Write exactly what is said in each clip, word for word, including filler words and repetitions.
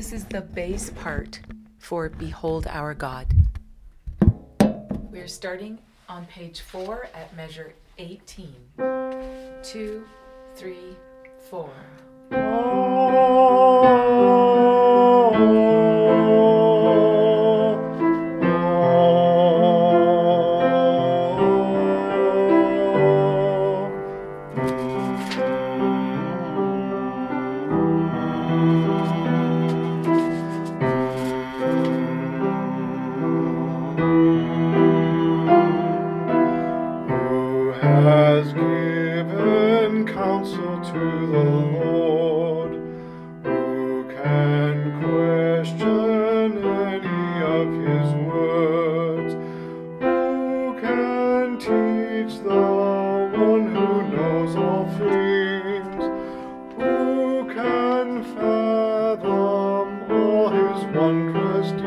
This is the bass part for Behold Our God. We're starting on page four at measure eighteen. Two, three, four. Has given counsel to the Lord. Who can question any of his words? Who can teach the one who knows all things? Who can fathom all his wondrous deeds?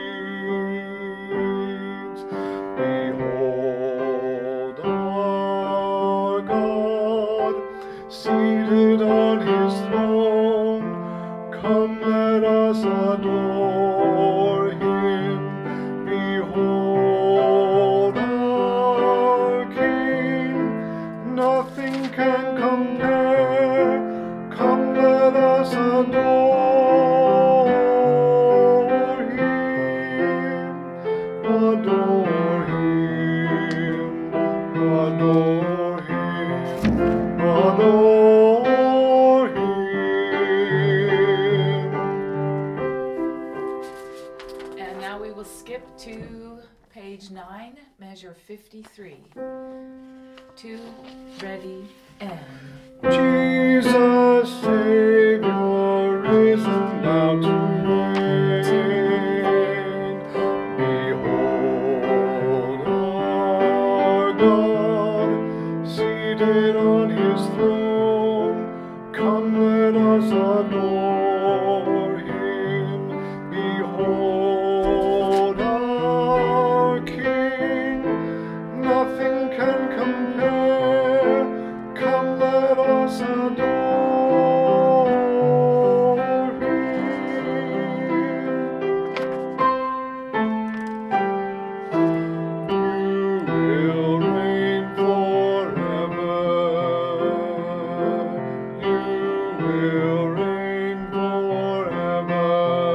Behold, our God, seated on his throne. Come, let us adore him. Behold, our King, nothing can compare. Come, let us adore him. Adore him. Adore him. Adore him. And now we will skip to page nine, measure fifty-three. Two, ready, and. Jesus, Savior, risen now to reign. Behold, our God, seated on his throne. Come, let us adore him. Behold, our King, nothing can compare. Come, let us adore him. You will reign forever. You will reign forever.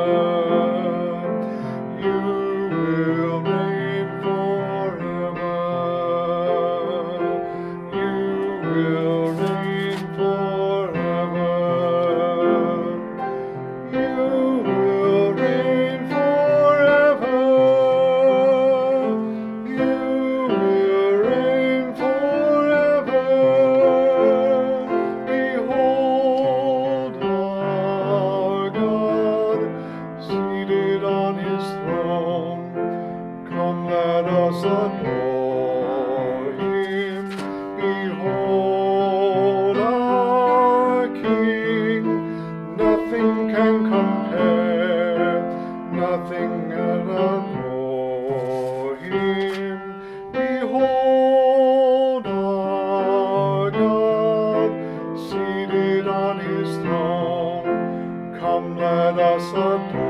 You will reign forever. You will reign forever. You will reign forever. You will reign forever. Behold, our God, seated on his throne. Come, let us adore him. Behold, our King, nothing can compare, nothing can adore him. Behold, our God, seated on his throne. Come, let us adore